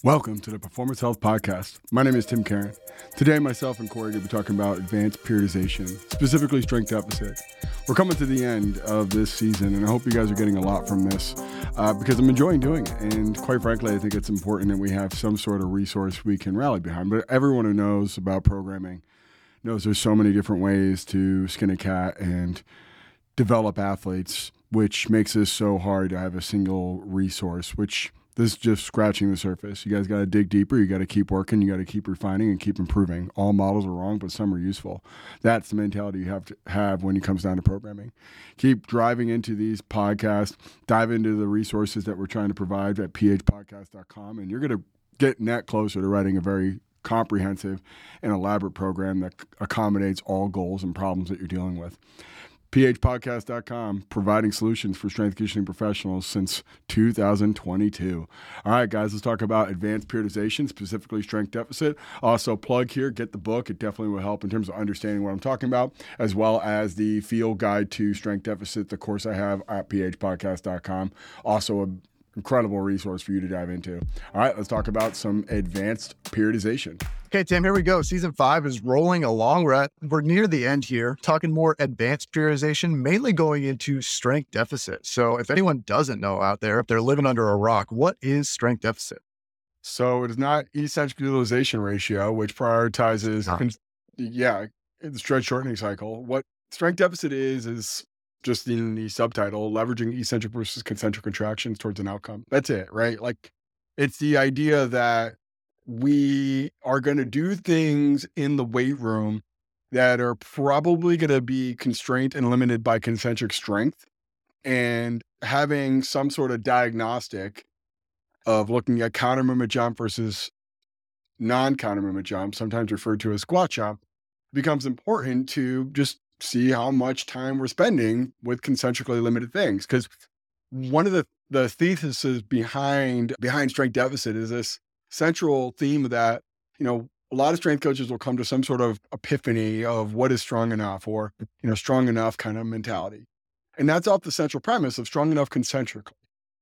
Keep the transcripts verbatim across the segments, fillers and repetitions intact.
Welcome to the Performance Health Podcast. My name is Tim Karen. Today, myself and Corey are going to be talking about advanced periodization, specifically strength deficit. We're coming to the end of this season, and I hope you guys are getting a lot from this uh, because I'm enjoying doing it. And quite frankly, I think it's important that we have some sort of resource we can rally behind. But everyone who knows about programming knows there's so many different ways to skin a cat and develop athletes, which makes this so hard to have a single resource, which this is just scratching the surface. You guys got to dig deeper. You got to keep working. You got to keep refining and keep improving. All models are wrong, but some are useful. That's the mentality you have to have when it comes down to programming. Keep driving into these podcasts. Dive into the resources that we're trying to provide at p h podcast dot com, and you're going to get net closer to writing a very comprehensive and elaborate program that accommodates all goals and problems that you're dealing with. p h podcast dot com, providing solutions for strength conditioning professionals since two thousand twenty-two. All right, guys, let's talk about advanced periodization, specifically strength deficit. Also, plug here, get the book. It definitely will help in terms of understanding what I'm talking about, as well as the Field Guide to Strength Deficit, the course I have at p h podcast dot com. Also, an incredible resource for you to dive into. All right, let's talk about some advanced periodization. Okay, Tim, here we go. Season five is rolling along. We're, at, we're near the end here, talking more advanced periodization, mainly going into strength deficit. So if anyone doesn't know out there, if they're living under a rock, what is strength deficit? So it is not eccentric utilization ratio, which prioritizes, Huh. con- yeah, the stretch shortening cycle. What strength deficit is, is just in the subtitle, leveraging eccentric versus concentric contractions towards an outcome. That's it, right? Like, it's the idea that we are going to do things in the weight room that are probably going to be constrained and limited by concentric strength, and having some sort of diagnostic of looking at counter movement jump versus non-counter movement jump, sometimes referred to as squat jump, becomes important to just see how much time we're spending with concentrically limited things. Because one of the, the theses behind, behind strength deficit is this central theme that, you know, a lot of strength coaches will come to some sort of epiphany of what is strong enough, or, you know, strong enough kind of mentality. And that's off the central premise of strong enough concentrically,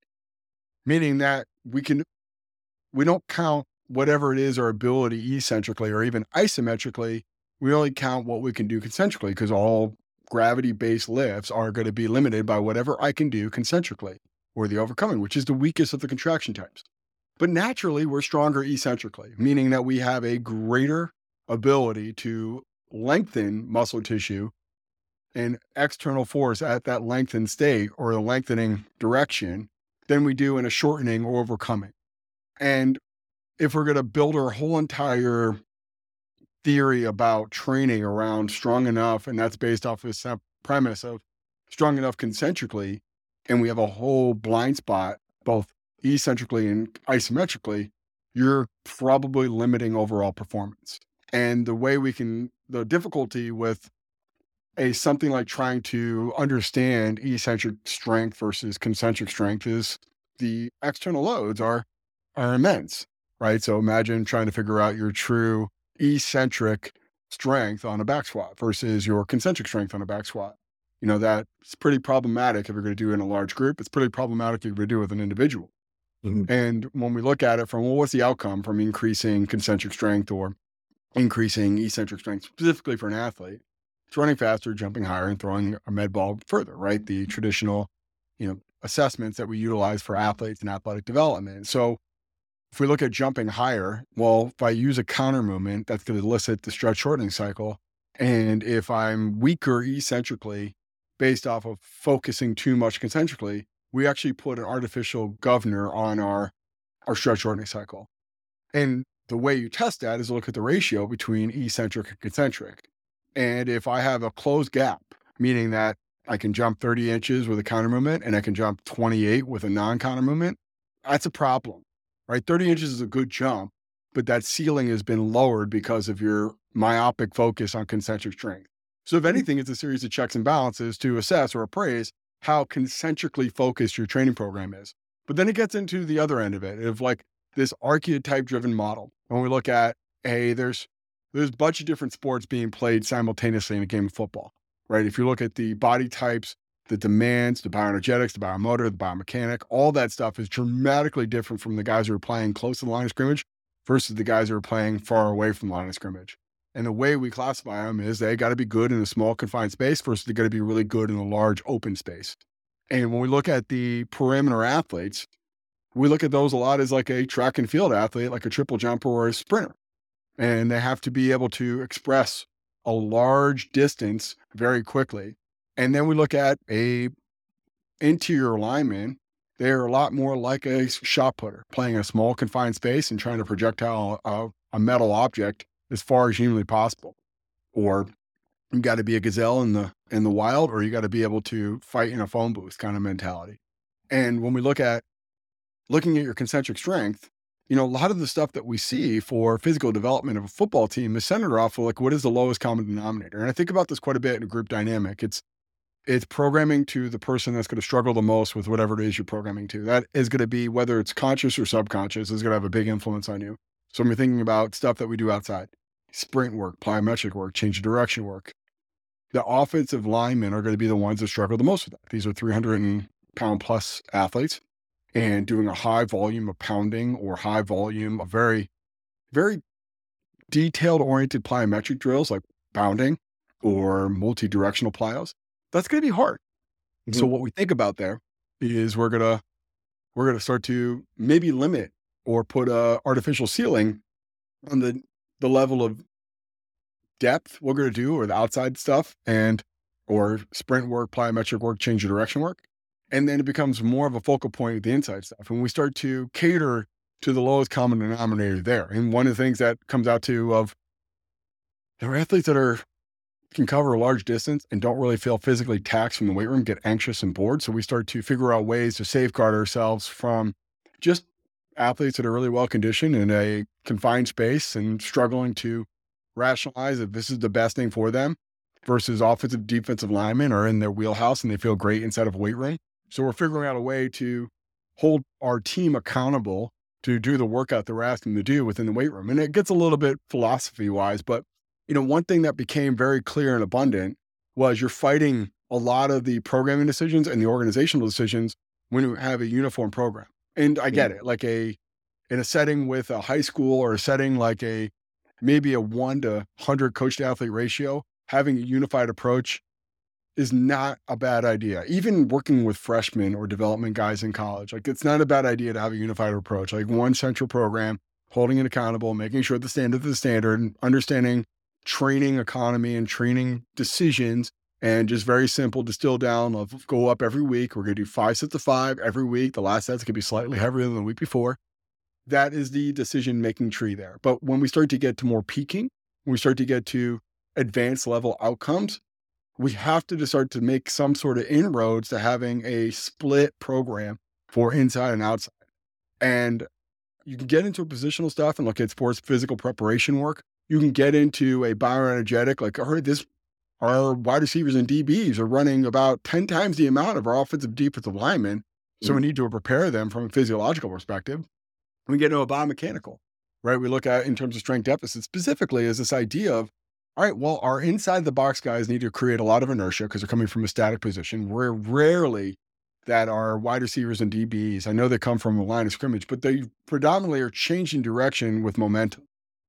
meaning that we can, we don't count whatever it is our ability eccentrically or even isometrically. We only count what we can do concentrically, because all gravity-based lifts are going to be limited by whatever I can do concentrically, or the overcoming, which is the weakest of the contraction types. But naturally, we're stronger eccentrically, meaning that we have a greater ability to lengthen muscle tissue and external force at that lengthened state or the lengthening direction than we do in a shortening or overcoming. And if we're going to build our whole entire theory about training around strong enough, and that's based off this premise of strong enough concentrically, and we have a whole blind spot, both eccentrically and isometrically, you're probably limiting overall performance. And the way we can, the difficulty with a something like trying to understand eccentric strength versus concentric strength is the external loads are, are immense, right? So imagine trying to figure out your true eccentric strength on a back squat versus your concentric strength on a back squat. You know, that's pretty problematic if you're going to do it in a large group. It's pretty problematic if you're going to do it with an individual. Mm-hmm. And when we look at it from, well, what's the outcome from increasing concentric strength or increasing eccentric strength, specifically for an athlete? It's running faster, jumping higher, and throwing a med ball further, right? The traditional, you know, assessments that we utilize for athletes and athletic development. So if we look at jumping higher, well, if I use a counter movement, that's going to elicit the stretch shortening cycle. And if I'm weaker eccentrically based off of focusing too much concentrically, we actually put an artificial governor on our, our stretch shortening cycle. And the way you test that is look at the ratio between eccentric and concentric. And if I have a closed gap, meaning that I can jump thirty inches with a counter movement and I can jump twenty-eight with a non-counter movement, that's a problem, right? thirty inches is a good jump, but that ceiling has been lowered because of your myopic focus on concentric strength. So if anything, it's a series of checks and balances to assess or appraise how concentrically focused your training program is. But then it gets into the other end of it, of like this archetype driven model. When we look at, hey, there's there's a bunch of different sports being played simultaneously in a game of football, right? If you look at the body types the demands, the bioenergetics, the biomotor, the biomechanic, all that stuff is dramatically different from the guys who are playing close to the line of scrimmage versus the guys who are playing far away from the line of scrimmage. And the way we classify them is they got to be good in a small confined space versus they got to be really good in a large open space. And when we look at the perimeter athletes, we look at those a lot as like a track and field athlete, like a triple jumper or a sprinter. And they have to be able to express a large distance very quickly. And then we look at a interior lineman. They're a lot more like a shot putter, playing a small confined space and trying to projectile a, a metal object as far as humanly possible. Or you got to be a gazelle in the in the wild, or you got to be able to fight in a phone booth kind of mentality. And when we look at looking at your concentric strength, you know, a lot of the stuff that we see for physical development of a football team is centered off of like, what is the lowest common denominator? And I think about this quite a bit in a group dynamic. It's it's programming to the person that's going to struggle the most with whatever it is you're programming to. That is going to be, whether it's conscious or subconscious, is going to have a big influence on you. So when you're thinking about stuff that we do outside, sprint work, plyometric work, change of direction work, the offensive linemen are going to be the ones that struggle the most with that. These are three hundred pound plus athletes, and doing a high volume of pounding or high volume of very, very detailed oriented plyometric drills like bounding or multi-directional plyos, that's going to be hard. Mm-hmm. So what we think about there is we're going to, we're going to start to maybe limit or put a artificial ceiling on the, the level of depth we're going to do, or the outside stuff, and, or sprint work, plyometric work, change of direction work. And then it becomes more of a focal point with the inside stuff. And we start to cater to the lowest common denominator there. And one of the things that comes out to of there are athletes that are can cover a large distance and don't really feel physically taxed from the weight room, get anxious and bored. So we start to figure out ways to safeguard ourselves from just athletes that are really well conditioned in a confined space and struggling to rationalize if this is the best thing for them, versus offensive, defensive linemen are in their wheelhouse and they feel great inside of a weight room. So we're figuring out a way to hold our team accountable to do the workout that we're asking them to do within the weight room. And it gets a little bit philosophy wise, but you know, one thing that became very clear and abundant was you're fighting a lot of the programming decisions and the organizational decisions when you have a uniform program. And I get it, like a, in a setting with a high school or a setting like a, maybe a one to one hundred coach to athlete ratio, having a unified approach is not a bad idea. Even working with freshmen or development guys in college, like it's not a bad idea to have a unified approach, like one central program, holding it accountable, making sure the standard is the standard, and understanding training economy and training decisions, and just very simple distill down of go up every week. We're going to do five sets of five every week. The last sets could be slightly heavier than the week before. That is the decision-making tree there. But when we start to get to more peaking, when we start to get to advanced level outcomes, we have to start to make some sort of inroads to having a split program for inside and outside. And you can get into a positional stuff and look at sports physical preparation work. You can get into a bioenergetic, like, I heard this, our wide receivers and D Bs are running about ten times the amount of our offensive defensive linemen. So mm-hmm. we need to prepare them from a physiological perspective. We get into a biomechanical, right? We look at in terms of strength deficit specifically as this idea of, all right, well, our inside the box guys need to create a lot of inertia because they're coming from a static position. We're rarely that our wide receivers and D Bs, I know they come from a line of scrimmage, but they predominantly are changing direction with momentum.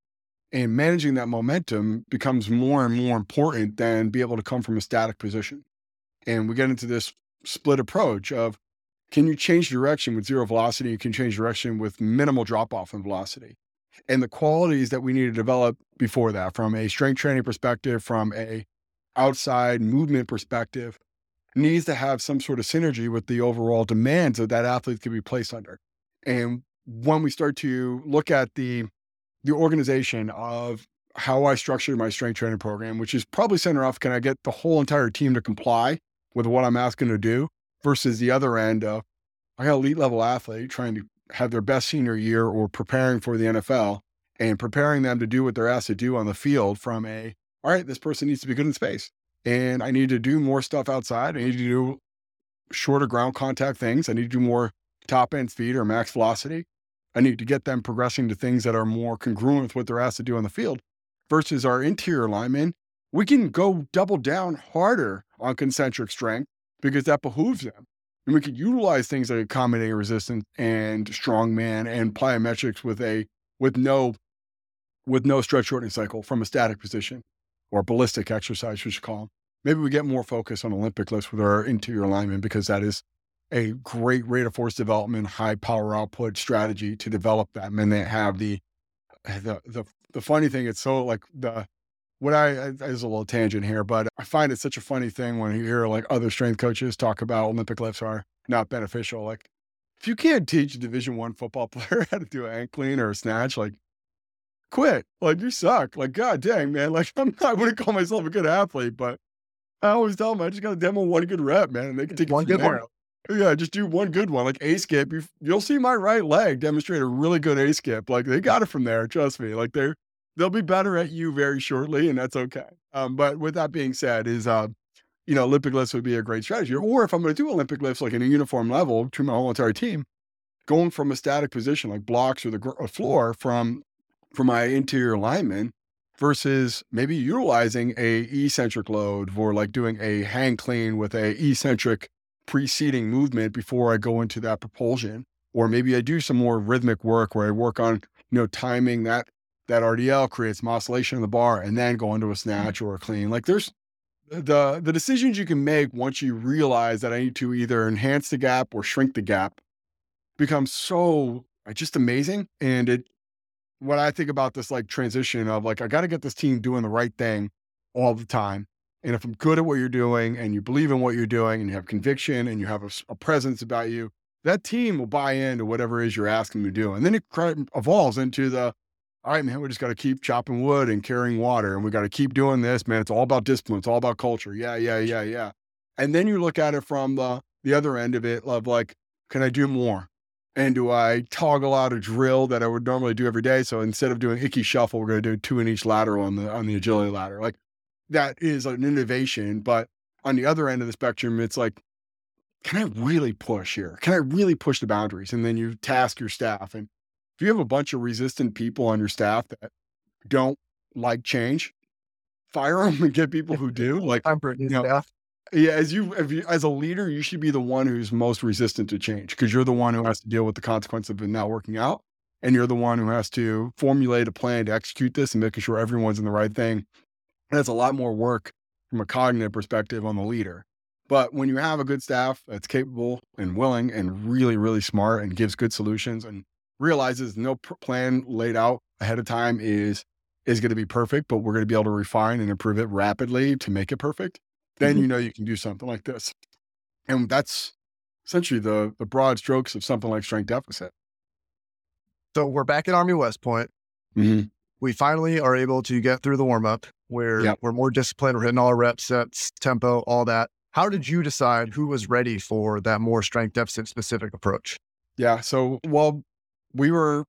And managing that momentum becomes more and more important than be able to come from a static position. And we get into this split approach of, can you change direction with zero velocity? You can change direction with minimal drop off in velocity. And the qualities that we need to develop before that, from a strength training perspective, from a outside movement perspective, needs to have some sort of synergy with the overall demands that that athlete can be placed under. And when we start to look at the, the organization of how I structure my strength training program, which is probably centered off, can I get the whole entire team to comply with what I'm asking to do, versus the other end of, I got an elite level athlete trying to have their best senior year or preparing for the N F L and preparing them to do what they're asked to do on the field from a, all right, this person needs to be good in space and I need to do more stuff outside. I need to do shorter ground contact things. I need to do more top end speed or max velocity. I need to get them progressing to things that are more congruent with what they're asked to do on the field, versus our interior linemen. We can go double down harder on concentric strength because that behooves them. And we could utilize things like accommodating resistance and strongman and plyometrics with a with no with no stretch shortening cycle from a static position or ballistic exercise, we should call them. Maybe we get more focus on Olympic lifts with our interior alignment because that is a great rate of force development, high power output strategy to develop them. And they have the the the the funny thing, it's so like the what I, I there's a little tangent here, but I find it such a funny thing when you hear like other strength coaches talk about Olympic lifts are not beneficial. Like if you can't teach a Division One football player how to do an ankle clean or a snatch, like quit. Like you suck. Like god dang man. Like I'm not, I wouldn't call myself a good athlete, but I always tell them I just got to demo one good rep, man, and they can take One it from good one. there. Yeah, just do one good one, like A skip. You, you'll see my right leg demonstrate a really good A skip. Like they got it from there. Trust me. Like they're they'll be better at you very shortly, and that's okay. Um, but with that being said, is uh, you know, Olympic lifts would be a great strategy. Or if I'm going to do Olympic lifts like in a uniform level to my whole entire team, going from a static position like blocks or the gr- or floor from for my interior alignment versus maybe utilizing a eccentric load for like doing a hang clean with a eccentric preceding movement before I go into that propulsion. Or maybe I do some more rhythmic work where I work on, you know, timing that that R D L creates some oscillation in the bar and then go into a snatch or a clean. Like there's the the decisions you can make once you realize that I need to either enhance the gap or shrink the gap becomes so uh, just amazing. And it what I think about this like transition of like, I got to get this team doing the right thing all the time. And if I'm good at what you're doing and you believe in what you're doing and you have conviction and you have a, s- a presence about you, that team will buy into whatever it is you're asking them to do. And then it cr- evolves into the, all right, man, we just got to keep chopping wood and carrying water. And we got to keep doing this, man. It's all about discipline. It's all about culture. Yeah, yeah, yeah, yeah. And then you look at it from the, the other end of it of like, can I do more? And do I toggle out a drill that I would normally do every day? So instead of doing hickey shuffle, we're going to do two in each lateral on the on the agility ladder. Like that is an innovation. But on the other end of the spectrum, it's like, can I really push here? Can I really push the boundaries? And then you task your staff. And if you have a bunch of resistant people on your staff that don't like change, fire them and get people who do. Like, Time for a new you know, staff. yeah, as you, if you, as a leader, you should be the one who's most resistant to change because you're the one who has to deal with the consequence of it not working out. And you're the one who has to formulate a plan to execute this and making sure everyone's in the right thing. And it's a lot more work from a cognitive perspective on the leader. But when you have a good staff that's capable and willing and really, really smart and gives good solutions and realizes no pr- plan laid out ahead of time is is going to be perfect, but we're going to be able to refine and improve it rapidly to make it perfect, then you know you can do something like this. And that's essentially the the broad strokes of something like strength deficit. So we're back at Army West Point. Mm-hmm. We finally are able to get through the warm up where Yep. we're more disciplined. We're hitting all our reps, sets, tempo, all that. How did you decide who was ready for that more strength deficit specific approach? Yeah. So, well, we were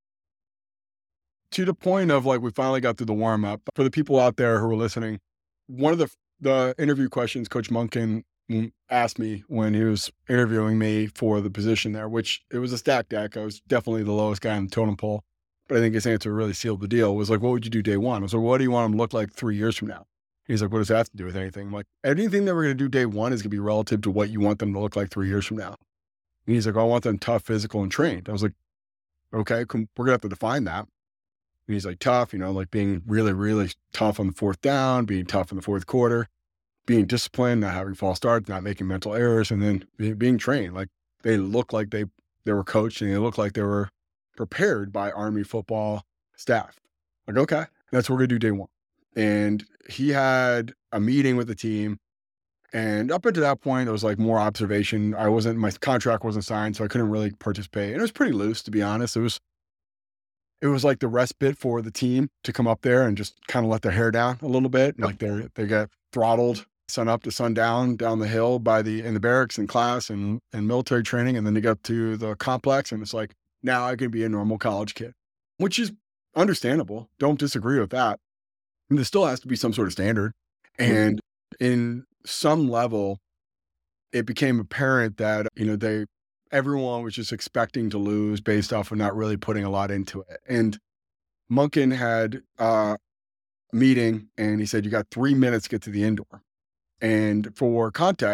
to the point of like, we finally got through the warm up. For the people out there who are listening, one of the, the interview questions Coach Munkin mm, asked me when he was interviewing me for the position there, which it was a stack deck. I was definitely the lowest guy on the totem pole, but I think his answer really sealed the deal. Was like, what would you do day one? I was like, what do you want him to look like three years from now? He's like, what does that have to do with anything? I'm like, anything that we're going to do day one is going to be relative to what you want them to look like three years from now. And he's like, oh, I want them tough, physical, and trained. I was like, okay, com- we're going to have to define that. And he's like, tough, you know, like being really, really tough on the fourth down, being tough in the fourth quarter, being disciplined, not having false starts, not making mental errors, and then being, being trained. Like they look like they, they were coached and they look like they were prepared by Army football staff. Like, okay, that's what we're going to do day one. And he had a meeting with the team. And up until that point, it was like more observation. I wasn't, my contract wasn't signed, so I couldn't really participate. And it was pretty loose, to be honest. It was, it was like the respite for the team to come up there and just kind of let their hair down a little bit. Like they they got throttled sun up to sundown down the hill by the, in the barracks and class and, and military training. And then they got to the complex and it's like, now I can be a normal college kid, which is understandable. Don't disagree with that. And there still has to be some sort of standard. And in some level, it became apparent that, you know, they, everyone was just expecting to lose based off of not really putting a lot into it. And Munkin had uh, a meeting and he said, you got three minutes to get to the indoor. And for context,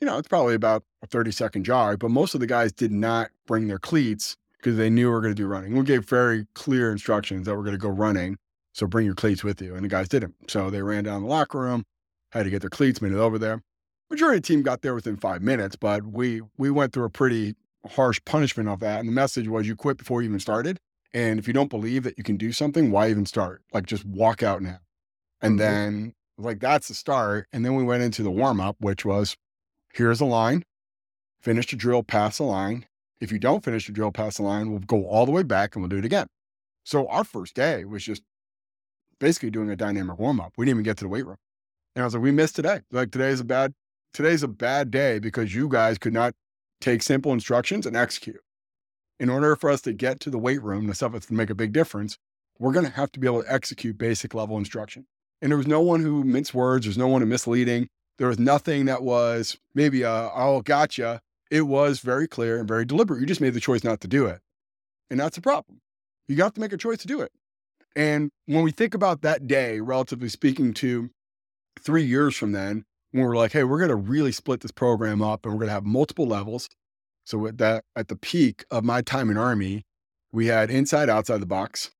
you know, it's probably about a thirty second jog, but most of the guys did not bring their cleats because they knew we were going to do running. We gave very clear instructions that we're going to go running. So bring your cleats with you. And the guys didn't. So they ran down the locker room, had to get their cleats, made it over there. Majority of the team got there within five minutes, but we we went through a pretty harsh punishment of that. And the message was you quit before you even started. And if you don't believe that you can do something, why even start? Like just walk out now. And Mhm. then like that's the start. And then we went into the warm up, which was here's a line, finish the drill, pass the line. If you don't finish the drill, pass the line, we'll go all the way back and we'll do it again. So our first day was just basically doing a dynamic warm up. We didn't even get to the weight room. And I was like, we missed today. Like today's a bad, today's a bad day because you guys could not take simple instructions and execute. In order for us to get to the weight room, the stuff that's to make a big difference, we're going to have to be able to execute basic level instruction. And there was no one who minced words. There's no one who misleading. There was nothing that was maybe a, oh, gotcha. It was very clear and very deliberate. You just made the choice not to do it. And that's the problem. You got to make a choice to do it. And when we think about that day, relatively speaking to three years from then, when we're like, hey, we're going to really split this program up and we're going to have multiple levels. So at that, at the peak of my time in Army, we had inside, outside the box.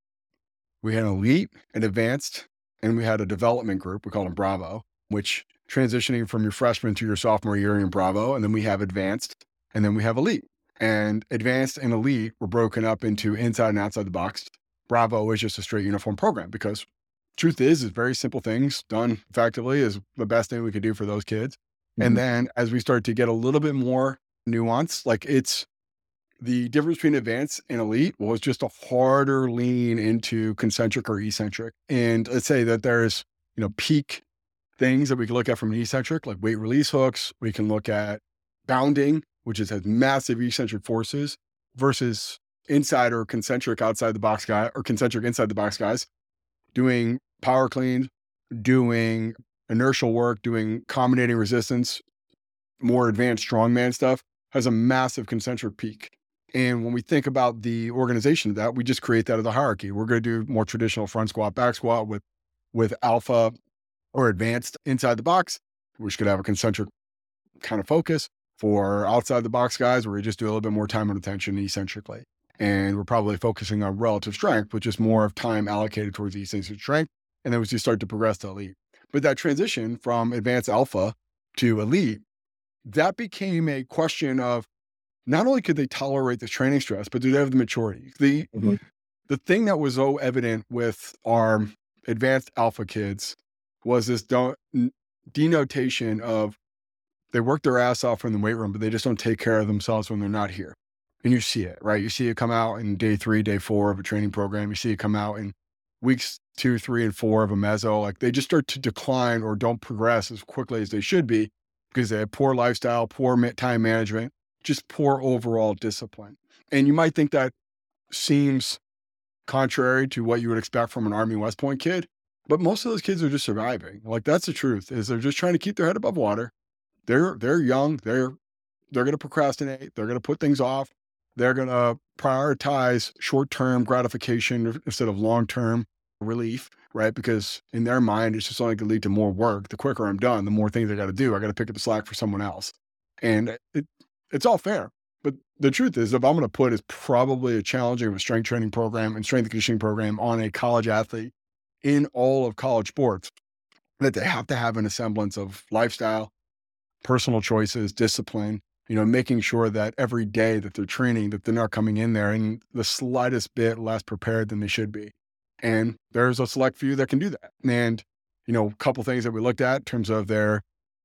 We had elite and advanced, and we had a development group. We called them Bravo, which transitioning from your freshman to your sophomore year in Bravo. And then we have advanced, and then we have elite. And advanced and elite were broken up into inside and outside the box. Bravo is just a straight uniform program because truth is, is very simple things done effectively is the best thing we could do for those kids. Mm-hmm. And then as we start to get a little bit more nuance, like it's the difference between advanced and elite was just a harder lean into concentric or eccentric. And let's say that there's, you know, peak things that we can look at from an eccentric, like weight release hooks. We can look at bounding, which is has massive eccentric forces versus inside or concentric outside the box guy or concentric inside the box guys doing power clean, doing inertial work, doing combinating resistance, more advanced strongman stuff has a massive concentric peak. And when we think about the organization of that, we just create that as a hierarchy. We're going to do more traditional front squat, back squat with, with alpha or advanced inside the box, which could have a concentric kind of focus. For outside the box guys, where we just do a little bit more time and attention eccentrically. And we're probably focusing on relative strength, which is more of time allocated towards the eccentric strength. And then we just start to progress to elite. But that transition from advanced alpha to elite, that became a question of not only could they tolerate this training stress, but do they have the maturity? The, mm-hmm. the thing that was so evident with our advanced alpha kids was this don't, denotation of they work their ass off in the weight room, but they just don't take care of themselves when they're not here. And you see it, right? You see it come out in day three, day four of a training program. You see it come out in weeks two, three, and four of a meso. Like they just start to decline or don't progress as quickly as they should be because they have poor lifestyle, poor time management, just poor overall discipline. And you might think that seems contrary to what you would expect from an Army West Point kid, but most of those kids are just surviving. Like that's the truth, is they're just trying to keep their head above water. They're they're young. They're they're going to procrastinate. They're going to put things off. They're going to prioritize short-term gratification instead of long-term relief, right? Because in their mind, it's just only going to lead to more work. The quicker I'm done, the more things I got to do. I got to pick up the slack for someone else, and it, it's all fair. But the truth is, if I'm going to put is probably a challenging of a strength training program and strength and conditioning program on a college athlete in all of college sports, that they have to have an semblance of lifestyle, personal choices, discipline, you know, making sure that every day that they're training, that they're not coming in there and the slightest bit less prepared than they should be. And there's a select few that can do that. And, you know, a couple things that we looked at in terms of their,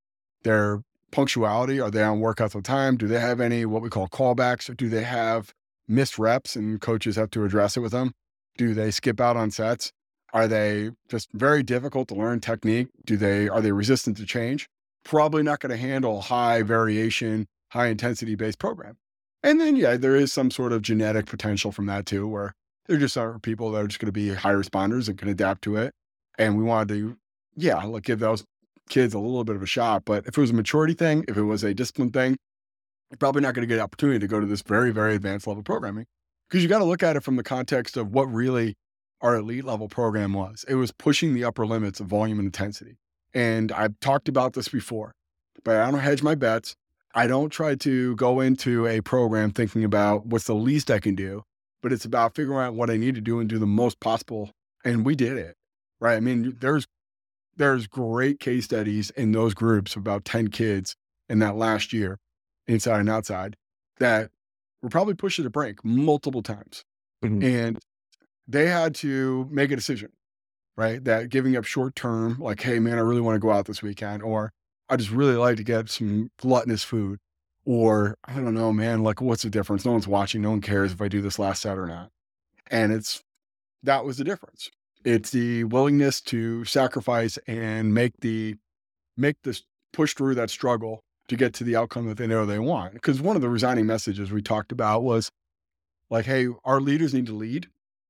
their punctuality. Are they on workouts on time? Do they have any, what we call callbacks? Or do they have missed reps and coaches have to address it with them? Do they skip out on sets? Are they just very difficult to learn technique? Do they, are they resistant to change? Probably not going to handle high variation, high intensity based program. And then, yeah, there is some sort of genetic potential from that too, where there just are people that are just going to be high responders and can adapt to it. And we wanted to, yeah, like give those kids a little bit of a shot. But if it was a maturity thing, if it was a discipline thing, you're probably not going to get an opportunity to go to this very, very advanced level programming, because you got to look at it from the context of what really our elite level program was. It was pushing the upper limits of volume and intensity. And I've talked about this before, but I don't hedge my bets. I don't try to go into a program thinking about what's the least I can do, but it's about figuring out what I need to do and do the most possible. And we did it, right? I mean, there's there's great case studies in those groups of about ten kids in that last year, inside and outside, that were probably pushed to the brink multiple times. Mhm. And they had to make a decision, right? That giving up short term, like, hey, man, I really want to go out this weekend, or I just really like to get some gluttonous food, or I don't know, man, like, what's the difference? No one's watching. No one cares if I do this last set or not. And it's that was the difference. It's the willingness to sacrifice and make the make this push through that struggle to get to the outcome that they know they want. Because one of the resigning messages we talked about was like, hey, our leaders need to lead,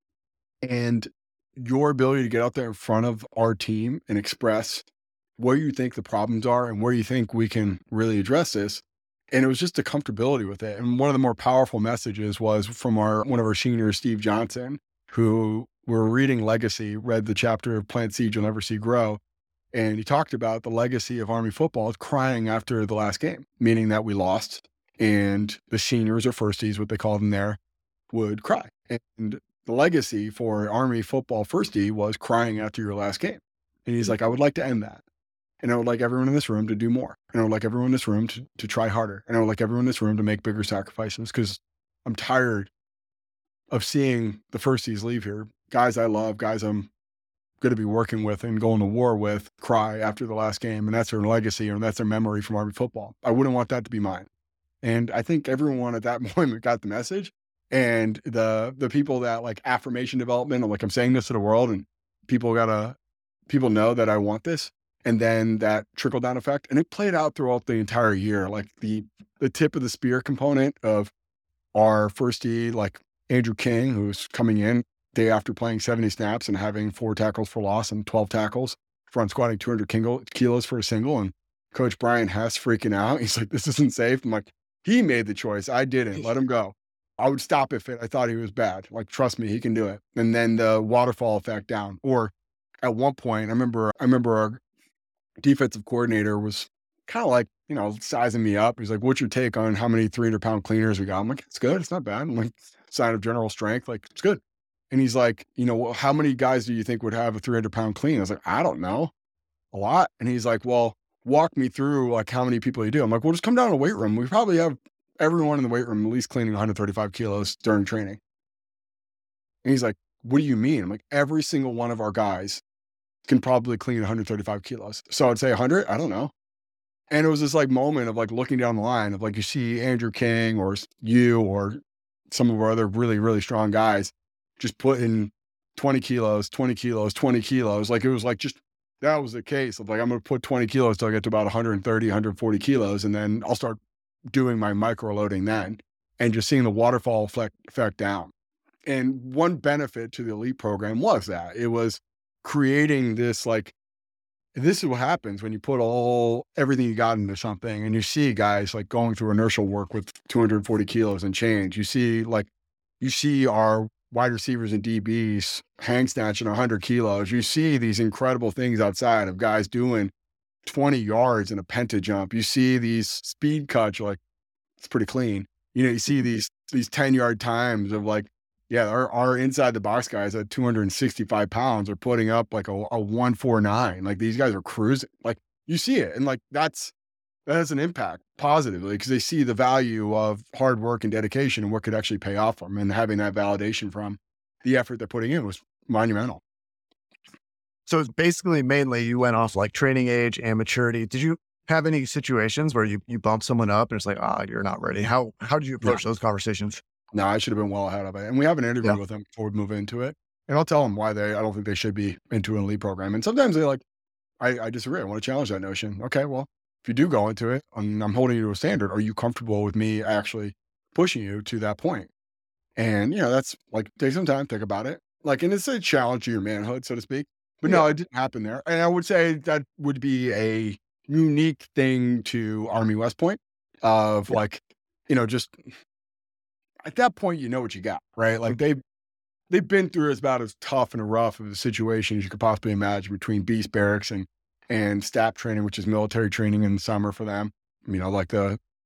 and your ability to get out there in front of our team and express where you think the problems are and where you think we can really address this. And it was just a comfortability with it. And one of the more powerful messages was from our one of our seniors, Steve Johnson, who we're reading Legacy, read the chapter of Plant Seed You'll Never See Grow. And he talked about the legacy of Army football crying after the last game, meaning that we lost. And the seniors or firsties, what they call them there, would cry. And the legacy for Army football firstie was crying after your last game. And he's like, I would like to end that. And I would like everyone in this room to do more. And I would like everyone in this room to, to try harder. And I would like everyone in this room to make bigger sacrifices, because I'm tired of seeing the firsties leave here. Guys I love, guys I'm going to be working with and going to war with, cry after the last game. And that's their legacy, or that's their memory from Army football. I wouldn't want that to be mine. And I think everyone at that moment got the message. And the the people that like affirmation development, I'm like, I'm saying this to the world, and people gotta, people know that I want this. And then that trickle down effect. And it played out throughout the entire year. Like the the tip of the spear component of our firstie, like Andrew King, who's coming in day after playing seventy snaps and having four tackles for loss and twelve tackles, front squatting two hundred kilos for a single. And Coach Brian Hess freaking out. He's like, this isn't safe. I'm like, he made the choice. I didn't. Let him go. I would stop if it, I thought he was bad. Like, trust me, he can do it. And then the waterfall effect down. Or at one point, I remember, I remember our defensive coordinator was kind of like, you know, sizing me up. He's like, what's your take on how many three hundred pound cleaners we got? I'm like, it's good. It's not bad. I'm like, sign of general strength. Like, it's good. And he's like, you know, well, how many guys do you think would have a three hundred pound clean? I was like, I don't know. A lot. And he's like, well, walk me through like how many people you do. I'm like, well, just come down to the weight room. We probably have everyone in the weight room at least cleaning one hundred thirty-five kilos during training. And he's like, what do you mean? I'm like, every single one of our guys can probably clean one hundred thirty-five kilos. So I'd say one hundred, I don't know. And it was this like moment of like looking down the line of like, you see Andrew King or you or some of our other really, really strong guys just putting twenty kilos, twenty kilos, twenty kilos. Like it was like just, that was the case of like, I'm going to put twenty kilos till I get to about one hundred thirty, one hundred forty kilos. And then I'll start doing my micro loading then, and just seeing the waterfall effect, effect down. And one benefit to the elite program was that it was creating this, like, this is what happens when you put all, everything you got into something, and you see guys like going through inertial work with two hundred forty kilos and change. You see, like, you see our wide receivers and D Bs hang snatching one hundred kilos. You see these incredible things outside of guys doing twenty yards in a penta jump. You see these speed cuts, you're like, it's pretty clean. You know, you see these, these ten yard times of like, yeah, our, our inside the box guys at two hundred sixty-five pounds are putting up like a, a one forty-nine. Like these guys are cruising. Like you see it. And like, that's, that has an impact positively because they see the value of hard work and dedication and what could actually pay off for them. And having that validation from the effort they're putting in was monumental. So it's basically mainly you went off like training age and maturity. Did you have any situations where you, you bump someone up and it's like, ah, oh, you're not ready? How, how did you approach yeah. those conversations? No, I should have been well ahead of it. And we have an interview yeah. with them before we move into it. And I'll tell them why they, I don't think they should be into an elite program. And sometimes they're like, I, I disagree. I want to challenge that notion. Okay, well, if you do go into it and I'm holding you to a standard, are you comfortable with me actually pushing you to that point? And, you know, that's like, take some time, think about it. Like, and it's a challenge to your manhood, so to speak. But yeah. no, it didn't happen there. And I would say that would be a unique thing to Army West Point of yeah. like, you know, just at that point, you know what you got, right? Like they, they've been through about as tough and rough of a situation as you could possibly imagine between Beast Barracks and, and S T A P training, which is military training in the summer for them. You know, like the,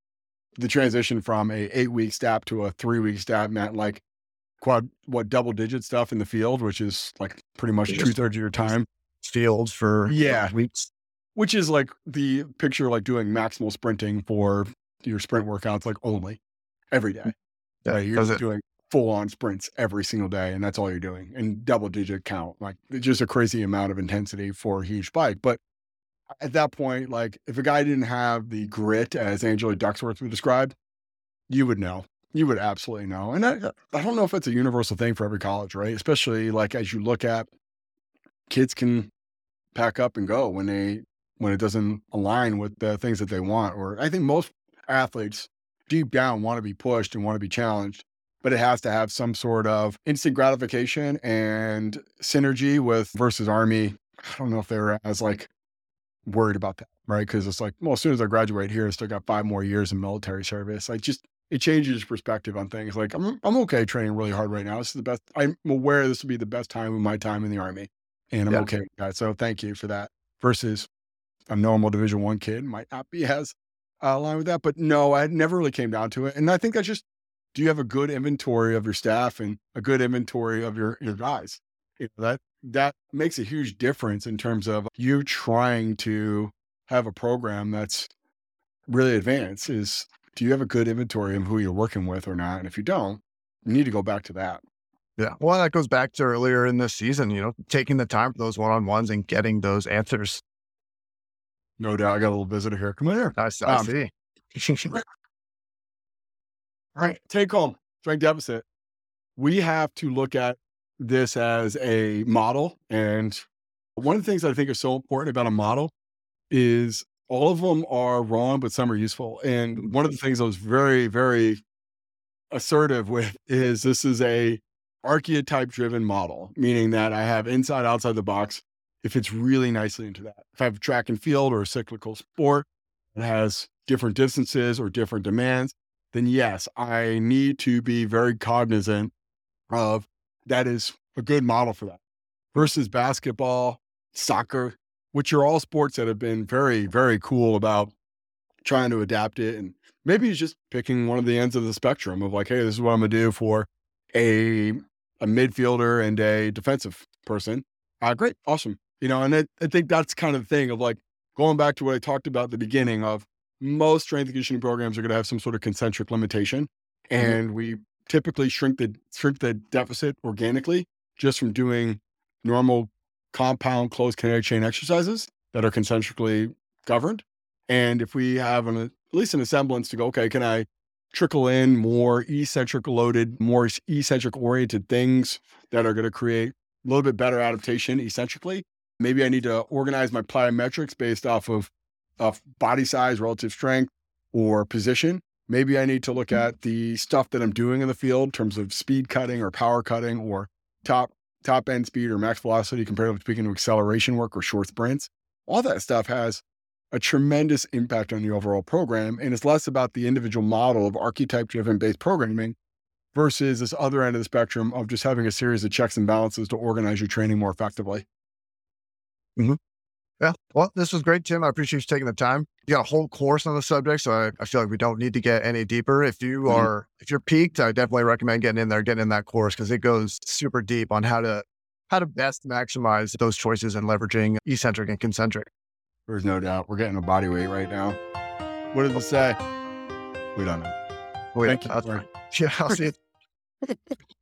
the transition from a eight week step to a three week step meant like quad, what double digit stuff in the field, which is like pretty much two thirds of your time. Fields for Yeah. weeks. Which is like the picture, like doing maximal sprinting for your sprint workouts, like only every day. Yeah, Right? You're does just it- doing full on sprints every single day, and that's all you're doing in double digit count. Like it's just a crazy amount of intensity for a huge spike. But at that point, like if a guy didn't have the grit, as Angela Ducksworth would describe, you would know. You would absolutely know. And I, I don't know if it's a universal thing for every college, right? Especially like as you look at kids can pack up and go when they when it doesn't align with the things that they want. Or I think most athletes deep down want to be pushed and want to be challenged, but it has to have some sort of instant gratification and synergy with versus Army. I don't know if they were as like worried about that, right? Because it's like, well, as soon as I graduate here, I still got five more years in military service. I just it changes perspective on things. Like I'm I'm okay training really hard right now. This is the best. I'm aware this will be the best time of my time in the Army, and I'm Yeah. okay with that. So thank you for that. Versus a normal Division One kid might not be as uh, aligned with that. But no, I never really came down to it. And I think that's just, do you have a good inventory of your staff and a good inventory of your your guys? You know, that that makes a huge difference in terms of you trying to have a program that's really advanced. Is do you have a good inventory of who you're working with or not? And if you don't, you need to go back to that. Yeah. Well, that goes back to earlier in this season, you know, taking the time for those one-on-ones and getting those answers. No doubt. I got a little visitor here. Come on here. I, I Um, see. All right. Take home strength deficit. We have to look at this as a model. And one of the things I think is so important about a model is all of them are wrong, but some are useful. And one of the things I was very, very assertive with is this is a archetype driven model, meaning that I have inside, outside the box. It fits really nicely into that. If I have track and field or a cyclical sport that has different distances or different demands, then yes, I need to be very cognizant of that is a good model for that versus basketball, soccer, which are all sports that have been very, very cool about trying to adapt it. And maybe it's just picking one of the ends of the spectrum of like, hey, this is what I'm going to do for a, a midfielder and a defensive person. Uh, great. Awesome. You know, and I, I think that's kind of the thing of like going back to what I talked about at the beginning of most strength and conditioning programs are going to have some sort of concentric limitation. And we typically shrink the shrink the deficit organically just from doing normal compound closed kinetic chain exercises that are concentrically governed. And if we have an, at least an semblance to go, okay, can I trickle in more eccentric loaded, more eccentric oriented things that are going to create a little bit better adaptation eccentrically? Maybe I need to organize my plyometrics based off of, of body size, relative strength, or position. Maybe I need to look at the stuff that I'm doing in the field in terms of speed cutting or power cutting or top top end speed or max velocity compared speaking to acceleration work or short sprints. All that stuff has a tremendous impact on the overall program. And it's less about the individual model of archetype driven based programming versus this other end of the spectrum of just having a series of checks and balances to organize your training more effectively. Yeah. Well, this was great, Tim. I appreciate you taking the time. You got a whole course on the subject, so I, I feel like we don't need to get any deeper. If you Mhm. are, if you're peaked, I definitely recommend getting in there, getting in that course because it goes super deep on how to how to best maximize those choices and leveraging eccentric and concentric. There's no doubt. We're getting a body weight right now. What did it say? We don't know. Wait, Thank you. that's Corey. fine. Yeah, I'll see you.